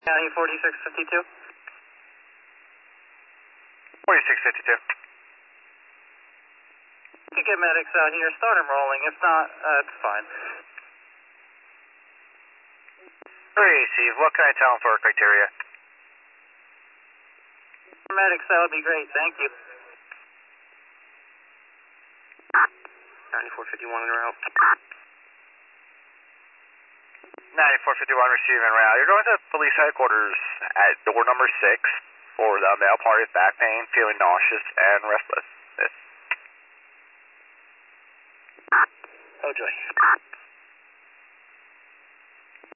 County 4652. 4652. You can get medics out here, start them rolling. If not, it's fine. Hey, Steve, what can I tell him for our criteria? Medics, that would be great, thank you. 9451 en route. 9451 receiving en route. You're going to police headquarters at door number 6 for the male party with back pain, feeling nauseous and restless. Oh joy.